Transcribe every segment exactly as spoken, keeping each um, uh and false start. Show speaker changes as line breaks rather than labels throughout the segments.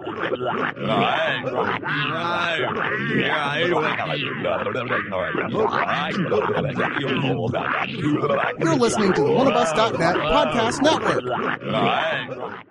You're listening to the one of us dot net podcast network.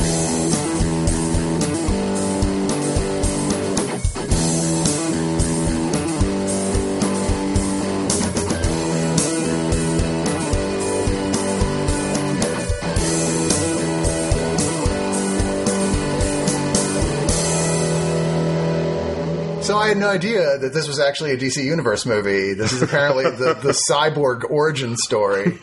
So I had no idea that this was actually a D C Universe movie. This is apparently the, the cyborg origin story.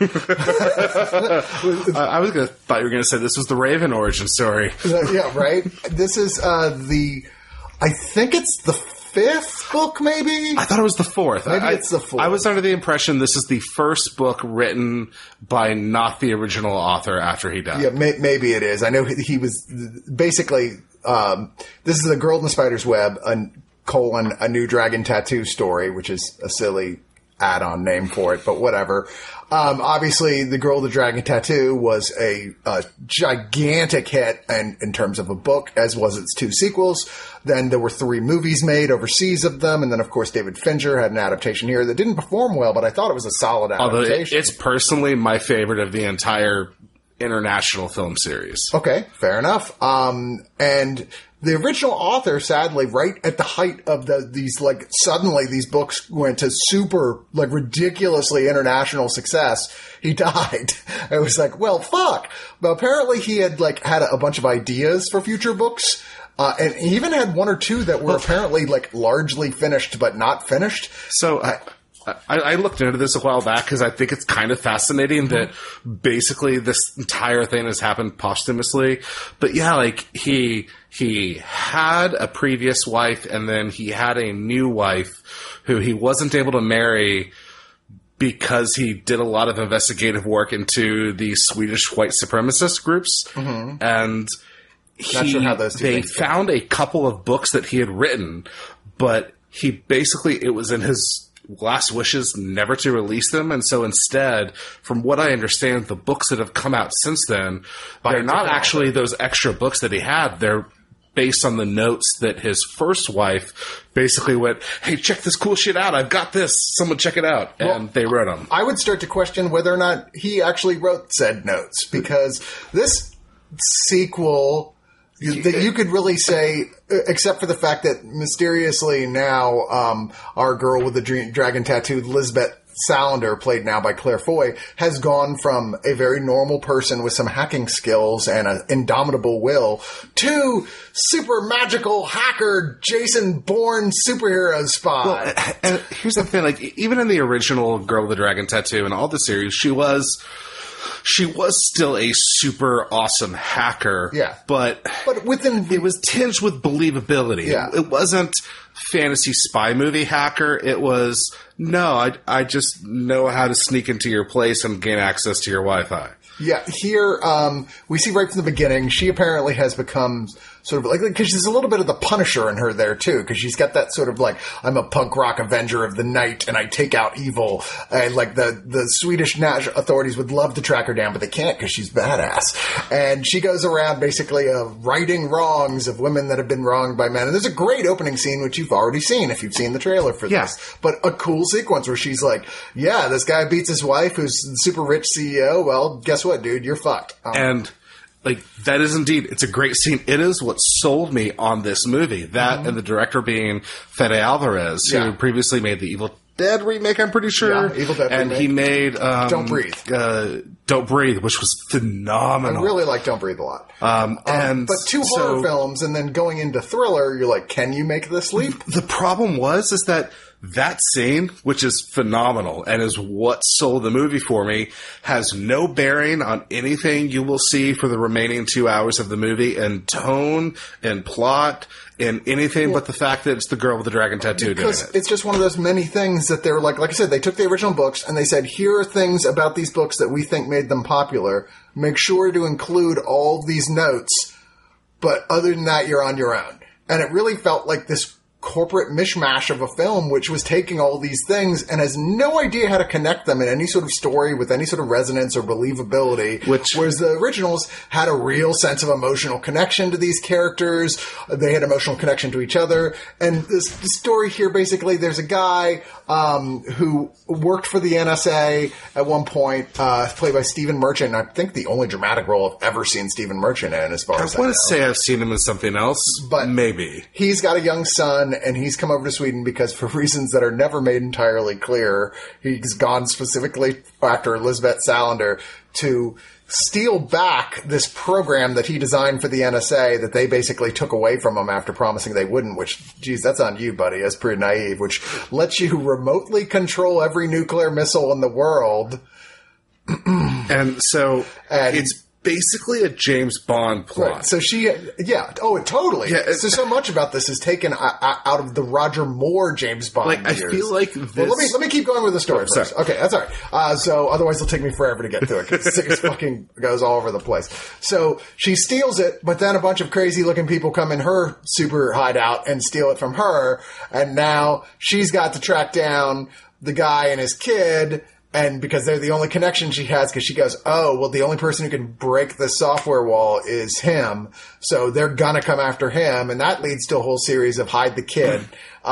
uh, I was gonna thought you were going to say this was the Raven origin story.
Uh, yeah, right? This is uh, the... I think it's the fifth book, maybe?
I thought it was the fourth.
Maybe
I,
it's the fourth.
I was under the impression this is the first book written by not the original author after he died.
Yeah, may, maybe it is. I know he, he was... Basically, um, this is The Girl in the Spider's Web, a colon, a new dragon tattoo story, which is a silly add-on name for it, but whatever. Um, obviously, The Girl with the Dragon Tattoo was a, a gigantic hit in, in terms of a book, as was its two sequels. Then there were three movies made overseas of them, and then, of course, David Fincher had an adaptation here that didn't perform well, but I thought it was a solid adaptation.
Although it, it's personally my favorite of the entire international film series.
Okay, fair enough. Um, and the original author, sadly, right at the height of the, these, like, suddenly these books went to super, like, ridiculously international success. He died. It was like, well, fuck. But apparently he had, like, had a, a bunch of ideas for future books. Uh, and he even had one or two that were apparently, like, largely finished but not finished.
So I, I, I looked into this a while back because I think it's kind of fascinating that basically this entire thing has happened posthumously. But yeah, like he he had a previous wife and then he had a new wife who he wasn't able to marry because he did a lot of investigative work into the Swedish white supremacist groups. Mm-hmm. And he,
Not sure how those two
they
things
found
go.
a couple of books that he had written, but he basically, it was in his last wishes never to release them. And so instead, from what I understand, the books that have come out since then,
By
they're
a
not
different
actually
author.
those extra books that he had. They're based on the notes that his first wife basically went, hey, check this cool shit out. I've got this. Someone check it out. And
Well,
they wrote them.
I would start to question whether or not he actually wrote said notes, because this sequel that you could really say, except for the fact that mysteriously now um, our girl with the dream, dragon tattoo, Lisbeth Salander, played now by Claire Foy, has gone from a very normal person with some hacking skills and an indomitable will to super magical hacker Jason Bourne superhero spy.
Well, and here's the thing, like, even in the original Girl with the Dragon Tattoo and all the series, she was... She was still a super awesome hacker.
Yeah.
But,
But within
it was tinged with believability.
Yeah.
It, it wasn't fantasy spy movie hacker. It was, no, I, I just know how to sneak into your place and gain access to your Wi-Fi.
Yeah, here um, we see right from the beginning, she apparently has become sort of like, because there's a little bit of the Punisher in her there too, because she's got that sort of like, I'm a punk rock avenger of the night and I take out evil. And like the, the Swedish national authorities would love to track her down, but they can't because she's badass. And she goes around basically uh, righting wrongs of women that have been wronged by men. And there's a great opening scene, which you've already seen if you've seen the trailer for
Yeah.
this. But a cool sequence where she's like, yeah, this guy beats his wife who's the super rich C E O. Well, guess what, dude? You're fucked. Um,
And, like, that is indeed, it's a great scene. It is what sold me on this movie. That
Mm-hmm.
and the director being Fede Alvarez,
Yeah.
who previously made the Evil Dead remake, I'm pretty sure.
Yeah, Evil Dead
And
remake.
he made... Um,
Don't Breathe.
Uh, Don't Breathe, which was
I
phenomenal.
really like Don't Breathe a lot.
Um, and
But two
so-
horror films and then going into thriller, you're like, can you make this leap?
The problem was is that that scene, which is phenomenal and is what sold the movie for me, has no bearing on anything you will see for the remaining two hours of the movie in tone and plot and anything but the fact that it's the girl with the dragon tattoo doing
Because
it.
it's just one of those many things that they're like, like I said, they took the original books and they said, here are things about these books that we think made them popular. Make sure to include all these notes, but other than that, you're on your own. And it really felt like this corporate mishmash of a film, which was taking all these things and has no idea how to connect them in any sort of story with any sort of resonance or believability.
Which,
whereas the originals had a real sense of emotional connection to these characters. They had emotional connection to each other. And this, this story here, basically, there's a guy um, who worked for the N S A at one point, uh, played by Stephen Merchant. I think the only dramatic role I've ever seen Stephen Merchant in, as far
I
as I
want
know.
to say I've seen him in something else,
But
maybe.
He's got a young son, and he's come over to Sweden because, for reasons that are never made entirely clear, he's gone specifically after Elizabeth Salander to steal back this program that he designed for the N S A that they basically took away from him after promising they wouldn't, which, geez, that's on you, buddy. That's pretty naive, which lets you remotely control every nuclear missile in the world.
And so
And-
it's basically a James Bond plot.
Right. So she, yeah, oh, totally.
Yeah,
so so much about this is taken uh, out of the Roger Moore James Bond
Like, I
years.
feel like this...
Well, let me let me keep going with the story
Oh,
first.
sorry.
Okay, that's all right. Uh, so otherwise, it'll take me forever to get through it because it fucking goes all over the place. So she steals it, but then a bunch of crazy looking people come in her super hideout and steal it from her, and now she's got to track down the guy and his kid. And because they're the only connection she has, because she goes, oh, well, the only person who can break the software wall is him. So they're gonna come after him. And that leads to a whole series of hide the kid.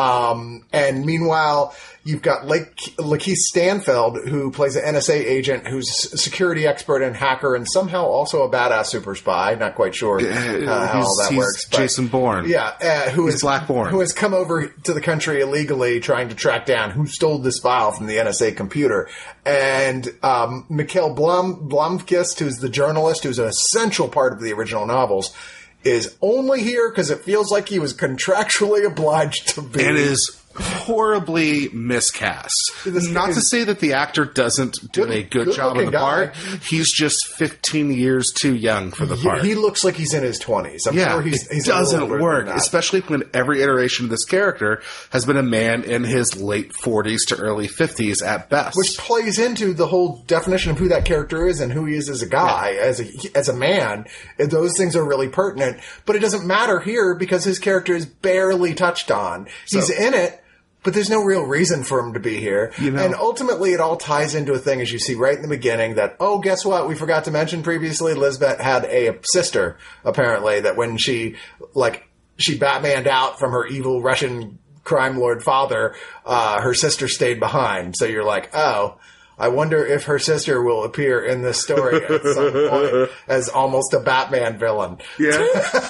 Um, and meanwhile, you've got Lake, Lakeith Stanfield, who plays an N S A agent who's a security expert and hacker and somehow also a badass super spy. Not quite sure uh, how all that
he's
works. But,
Jason Bourne.
Yeah, uh, who
He's
is
Black Bourne.
who has come over to the country illegally trying to track down who stole this file from the N S A computer. And um, Mikhail Blum, Blomkvist, who's the journalist, who's an essential part of the original novels, is only here because it feels like he was contractually obliged to be.
And is horribly miscast.
This
Not
guy
to
is-
say that the actor doesn't do
Good-
a good job in
good-looking
the
guy.
part. He's just fifteen years too young for the
He,
part.
he looks like he's in his twenties. I'm
yeah,
sure he's,
it
he's a little
doesn't
older than
work,
that.
especially when every iteration of this character has been a man in his late forties to early fifties at best.
Which plays into the whole definition of who that character is and who he is as a guy,
Yeah.
as a as a man. Those things are really pertinent, but it doesn't matter here because his character is barely touched on. He's
So-
in it, but there's no real reason for him to be here.
You know-
and ultimately, it all ties into a thing, as you see right in the beginning, that, oh, guess what? We forgot to mention previously, Lisbeth had a sister, apparently, that when she, like, she Batmaned out from her evil Russian crime lord father, uh, her sister stayed behind. So you're like, oh, I wonder if her sister will appear in this story at some point as almost a Batman villain.
yeah,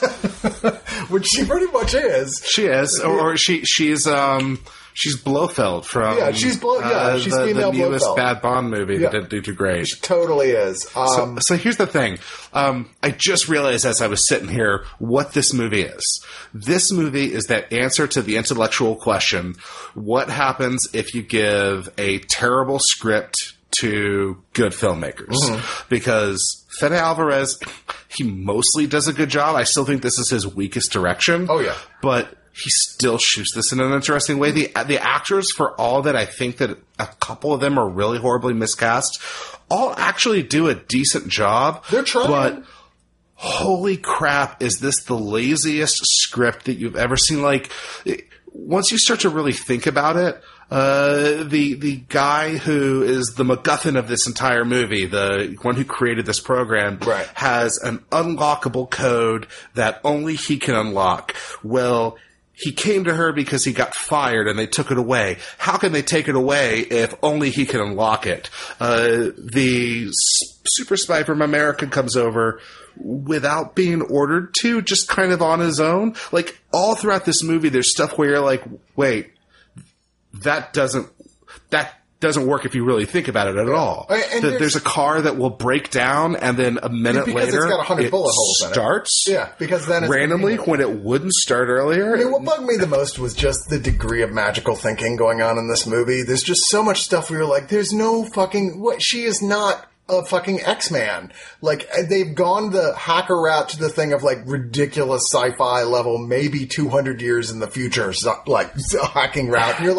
Which she pretty much is.
she is, or, or she she's um she's Blofeld from
Yeah, she's Blo- yeah,
uh,
she's
the,
female
the newest
Blofeld.
bad Bond movie
Yeah.
that didn't do too great.
Totally is. Um,
So here's the thing. Um, I just realized as I was sitting here what this movie is. This movie is that answer to the intellectual question, what happens if you give a terrible script to good filmmakers?
Mm-hmm.
Because Fede Alvarez, he mostly does a good job. I still think this is his weakest direction.
Oh, yeah.
But he still shoots this in an interesting way. The the actors, for all that I think that a couple of them are really horribly miscast, all actually do a decent job.
They're trying.
But holy crap, is this the laziest script that you've ever seen? Like, it- once you start to really think about it, uh, the the guy who is the MacGuffin of this entire movie, the one who created this program,
Right.
has an unlockable code that only he can unlock. Well, he came to her because he got fired and they took it away. How can they take it away if only he can unlock it? Uh, the s- super spy from America comes over without being ordered to, just kind of on his own. Like, all throughout this movie, there's stuff where you're like, wait, that doesn't, that doesn't work if you really think about it at all.
And
Th-
there's-
there's a car that will break down and then a minute
Because it's
later
got one hundred
it
bullet holes in it.
starts.
yeah, because then it's
Randomly, when it wouldn't start earlier.
I mean, what bugged me the most was just the degree of magical thinking going on in this movie. There's just so much stuff we were like, there's no fucking, what, she is not a fucking X-Man. Like, they've gone the hacker route to the thing of like ridiculous sci-fi level, maybe two hundred years in the future, so, like, hacking route. And you're like,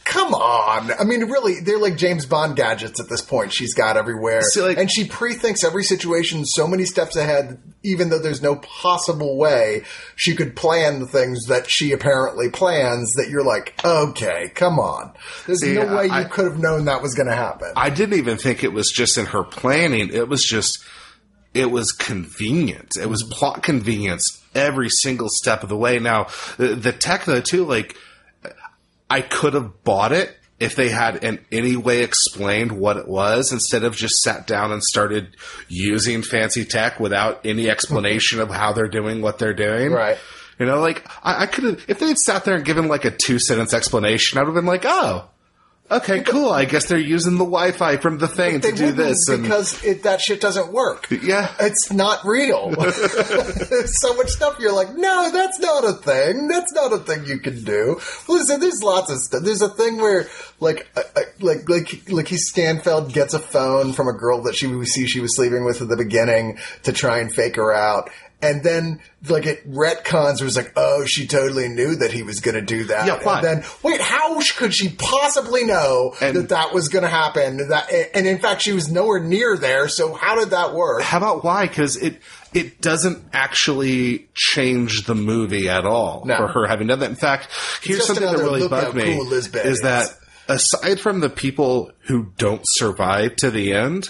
Come on. I mean, really, they're like James Bond gadgets at this point. She's got everywhere.
See, like-
and she pre-thinks every situation so many steps ahead, even though there's no possible way she could plan the things that she apparently plans, that you're like, okay, come on. There's
See,
no way
I-
you could have known that was going to happen.
I didn't even think it was just in her planning. It was just, it was convenient. It was plot convenience every single step of the way. Now, the, the tech though too, like, I could have bought it if they had in any way explained what it was, instead of just sat down and started using fancy tech without any explanation of how they're doing what they're doing.
Right.
You know, like, I, I could have, if they had sat there and given like a two sentence explanation, I would have been like, oh, okay, cool. I guess they're using the Wi-Fi from the thing
They
to do
wouldn't,
this. And,
because it, that shit doesn't work.
yeah.
It's not real. There's so much stuff you're like, no, that's not a thing. That's not a thing you can do. Listen, there's lots of stuff. There's a thing where, like, uh, uh, like, like, like, he Stanfield gets a phone from a girl that she we see she was sleeping with at the beginning to try and fake her out. And then, like, it retcons, it was like, oh, she totally knew that he was going to do that.
Yeah, why?
And then, wait, how could she possibly know
And-
that that was going to happen? That, and in fact, she was nowhere near there, so how did that work?
How about why? Because it it doesn't actually change the movie at all
No.
for her having done that. In fact, here's
just
something that
another
really
look
bugged
how
me
cool Lisbeth
is
is.
that aside from the people who don't survive to the end,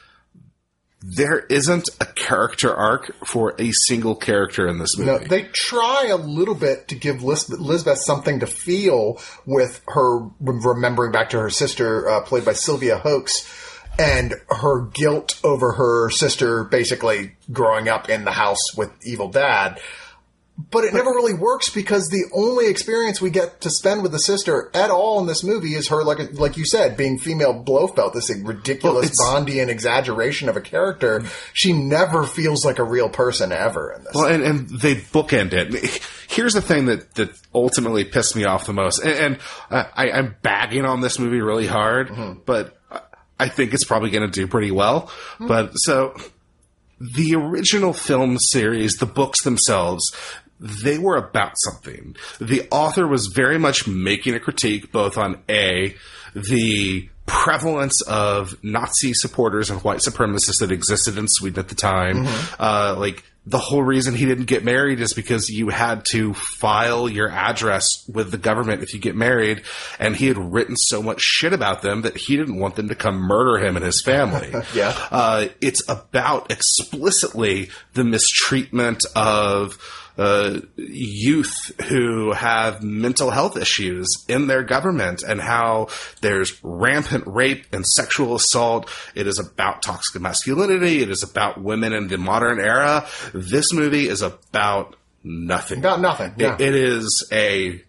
there isn't a character arc for a single character in this movie.
No, they try a little bit to give Lisbeth, Lisbeth something to feel with her remembering back to her sister, uh, played by Sylvia Hoeks, and her guilt over her sister basically growing up in the house with evil dad. But it never really works because the only experience we get to spend with the sister at all in this movie is her, like like you said, being female Blofeld, this ridiculous
Well,
Bondian exaggeration of a character. She never feels like a real person ever in this.
Well, and, and they bookend it. Here's the thing that, that ultimately pissed me off the most. And, and uh, I, I'm bagging on this movie really hard, mm-hmm. but I think it's probably going to do pretty well. Mm-hmm. But so the original film series, the books themselves, they were about something. The author was very much making a critique both on A, the prevalence of Nazi supporters and white supremacists that existed in Sweden at the time. Mm-hmm. Uh, like, the whole reason he didn't get married is because you had to file your address with the government if you get married, and he had written so much shit about them that he didn't want them to come murder him and his family.
Yeah.
Uh, it's about explicitly the mistreatment of Uh, youth who have mental health issues in their government, and how there's rampant rape and sexual assault. It is about toxic masculinity. It is about women in the modern era. This movie is about nothing.
About nothing. Yeah.
It, it is a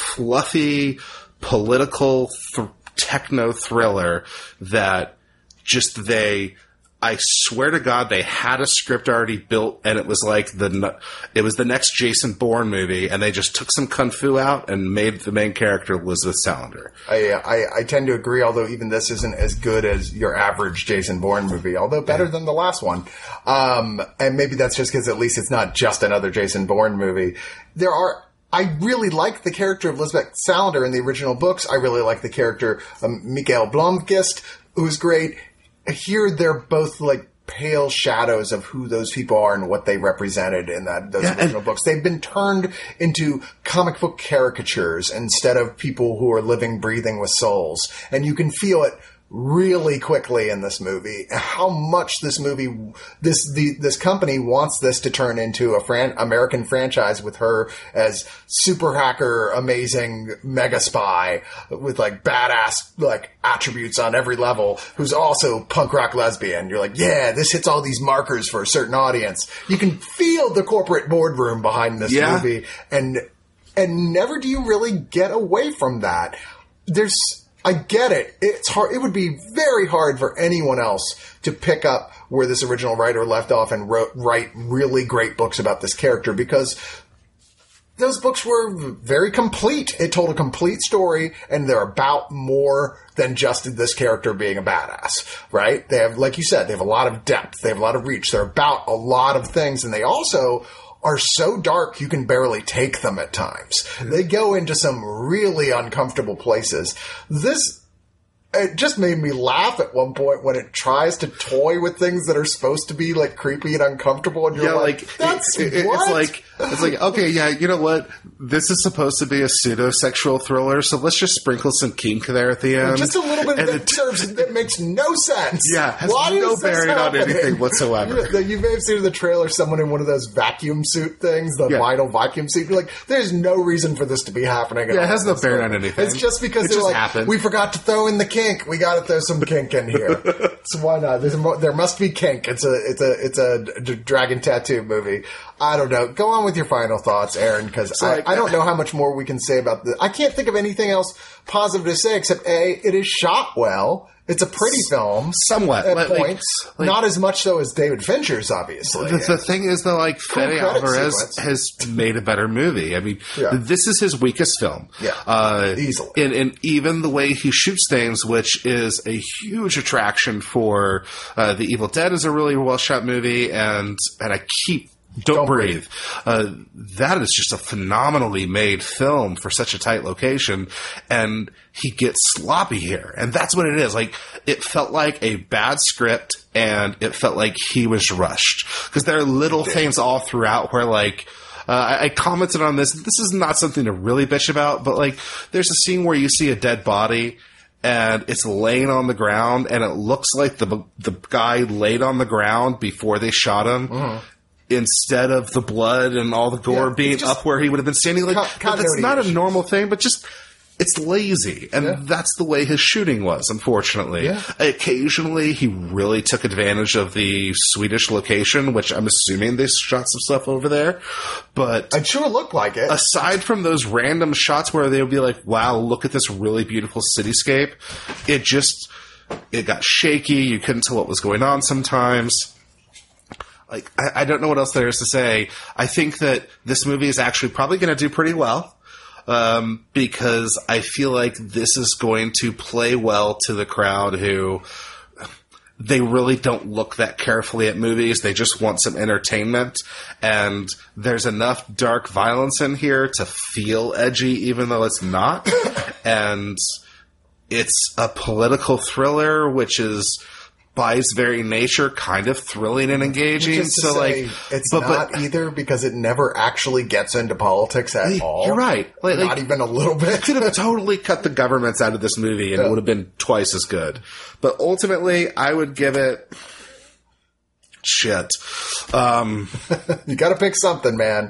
fluffy political th- techno thriller that just they. I swear to God, they had a script already built, and it was like the it was the next Jason Bourne movie, and they just took some kung fu out and made the main character Elizabeth Salander.
I, I I tend to agree, although even this isn't as good as your average Jason Bourne movie, although better yeah. than the last one. Um, and maybe that's just because at least it's not just another Jason Bourne movie. There are. I really like the character of Lisbeth Salander in the original books. I really like the character of Mikael Blomkvist, who's great. Here, they're both like pale shadows of who those people are and what they represented in that those yeah, original books. They've been turned into comic book caricatures instead of people who are living, breathing with souls. And you can feel it really quickly in this movie. How much this movie, this the this company wants this to turn into a fran- American franchise with her as super hacker, amazing mega spy with like badass like attributes on every level, who's also punk rock lesbian. You're like, yeah, this hits all these markers for a certain audience. You can feel the corporate boardroom behind this
yeah.
movie, and and never do you really get away from that. There's I get it. It's hard. It would be very hard for anyone else to pick up where this original writer left off and wrote, write really great books about this character, because those books were very complete. It told a complete story, and they're about more than just this character being a badass, right? They have, like you said, they have a lot of depth. They have a lot of reach. They're about a lot of things, and they also are so dark you can barely take them at times. They go into some really uncomfortable places. This, it just made me laugh at one point when it tries to toy with things that are supposed to be like creepy and uncomfortable, and you're
Yeah,
like,
like
that's
it, it,
what?
it's like it's like okay, yeah, you know what? This is supposed to be a pseudo sexual thriller, so let's just sprinkle some kink there at the end.
Just a little bit
And
that
it-
serves that makes no sense.
Yeah, has
Why
no
is this
bearing on
happening?
anything whatsoever.
You, you may have seen in the trailer someone in one of those vacuum suit things, the
Yeah.
vinyl vacuum suit. You're like, there's no reason for this to be happening. At
Yeah, it
all
has
in
no
this
bearing
movie.
on anything.
It's just because
It
they're
just
like,
happened.
we forgot to throw in the kink. We got to throw some kink in here. So why not? There's a, mo- there must be kink. It's a it's a it's a d- dragon tattoo movie. I don't know. Go on with your final thoughts, Aaron, because I,
like-
I don't know how much more we can say about this. I can't think of anything else positive to say except A, it is shot well. It's a pretty film.
Somewhat.
At
Like- like-
points.
like-
Not as much so as David Fincher's, obviously.
The, the thing is, though, like Fede
credit
Alvarez
sequence.
has made a better movie. I mean,
Yeah.
this is his weakest film.
Yeah,
uh,
easily.
And, and even the way he shoots things, which is a huge attraction for uh, The Evil Dead, is a really well shot movie. And and I keep. Don't,
Don't
breathe. Uh, that is just a phenomenally made film for such a tight location, and he gets sloppy here, and that's what it is. Like, it felt like a bad script, and it felt like he was rushed, because there are little things all throughout where, like, uh, I, I commented on this. This is not something to really bitch about, but like, there's a scene where you see a dead body. And it's laying on the ground, and it looks like the the guy laid on the ground before they shot him. Mm. Instead of the blood and all the gore
Yeah,
being
it's just
up where he would have been standing. Like,
con-
that's
continuity
not a
issues.
normal thing, but just, it's lazy. And
Yeah.
that's the way his shooting was, unfortunately.
Yeah.
Occasionally, he really took advantage of the Swedish location, which I'm assuming they shot some stuff over there. But
It sure looked like it.
aside from those random shots where they would be like, wow, look at this really beautiful cityscape, it just, it got shaky. You couldn't tell what was going on sometimes. Like, I, I don't know what else there is to say. I think that this movie is actually probably going to do pretty well. Um, because I feel like this is going to play well to the crowd who they really don't look that carefully at movies. They just want some entertainment. And there's enough dark violence in here to feel edgy, even though it's not. And it's a political thriller, which is by its very nature kind of thrilling and engaging.
Which is to
so
say,
like,
it's
but,
not
but,
either because it never actually gets into politics at
Hey,
all.
you're right. Like-
not
like-
even a little bit.
could have totally cut the governments out of this movie and
Yeah.
it would have been twice as good. But ultimately, I would give it shit. Um,
You got to pick something, man.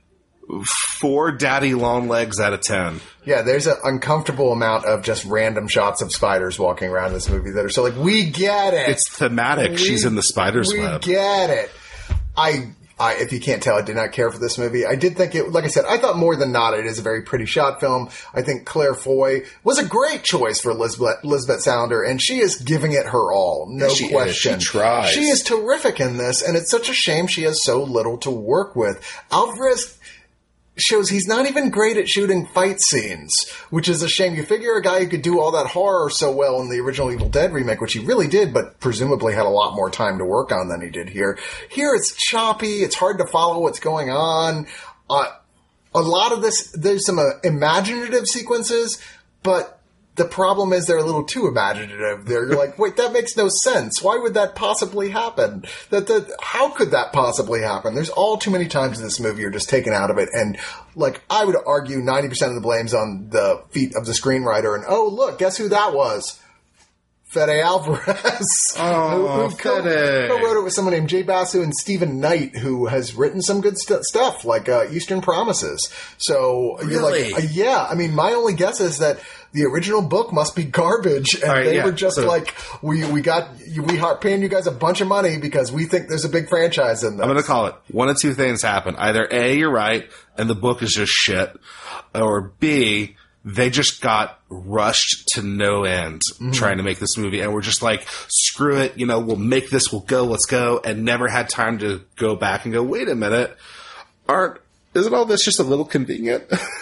four daddy long legs out of ten.
Yeah, there's an uncomfortable amount of just random shots of spiders walking around this movie that are so like, we get it.
It's thematic.
We-
She's in the spider's
we
web.
get it. I, I, if you can't tell, I did not care for this movie. I did think it, like I said, I thought more than not it is a very pretty shot film. I think Claire Foy was a great choice for Lisbeth, Lisbeth Salander, and she is giving it her all. No
She is.
question.
She tries.
She is terrific in this, and it's such a shame she has so little to work with. Alvarez shows he's not even great at shooting fight scenes, which is a shame. You figure a guy who could do all that horror so well in the original Evil Dead remake, which he really did, but presumably had a lot more time to work on than he did here. Here it's choppy. It's hard to follow what's going on. Uh, a lot of this, there's some uh, imaginative sequences, but the problem is they're a little too imaginative. They're like, wait, that makes no sense. Why would that possibly happen? That that how could that possibly happen? There's all too many times in this movie you're just taken out of it, and like I would argue, ninety percent of the blame's on the feet of the screenwriter. And oh, look, guess who that was? Fede Alvarez.
Oh,
co-
Fede.
co-wrote it with someone named Jay Basu and Stephen Knight, who has written some good st- stuff like uh, Eastern Promises. So you're
Really?
like, uh, yeah. I mean, my only guess is that the original book must be garbage, and
All right,
they
yeah,
were just
so-
like, we we got we are paying you guys a bunch of money because we think there's a big franchise in this.
I'm going to call it. One of two things happen. Either A, you're right, and the book is just shit, or B, they just got rushed to no end
Mm-hmm.
trying to make this movie, and we're just like, screw it, you know, we'll make this, we'll go, let's go, and never had time to go back and go, wait a minute, aren't, isn't all this just a little convenient?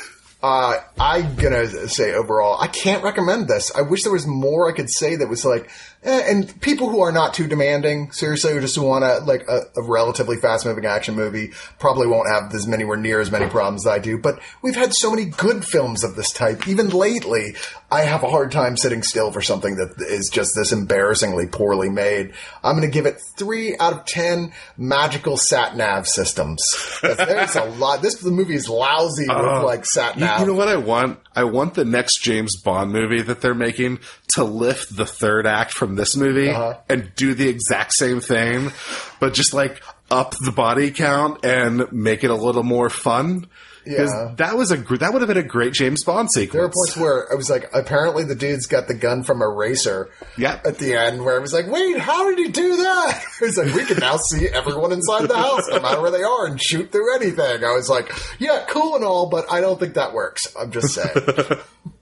Uh, I'm gonna say overall, I can't recommend this. I wish there was more I could say that was like, eh, and people who are not too demanding, seriously, who just want a, like a, a relatively fast moving action movie, probably won't have as many, or near as many problems as I do. But we've had so many good films of this type, even lately. I have a hard time sitting still for something that is just this embarrassingly poorly made. I'm gonna give it three out of ten magical sat-nav systems. There's a lot. This the movie is lousy with
Uh,
like sat-nav.
You, you know what I want? I want the next James Bond movie that they're making to lift the third act from this movie
Uh-huh.
and do the exact same thing, but just like up the body count and make it a little more fun. Because
Yeah.
that was a gr- that would have been a great James Bond sequence.
There were points where I was like, apparently the dude's got the gun from Eraser
Yeah.
at the end, where I was like, wait, how did he do that? He's like, we can now see everyone inside the house, no matter where they are, and shoot through anything. I was like, yeah, cool and all, but I don't think that works. I'm just saying.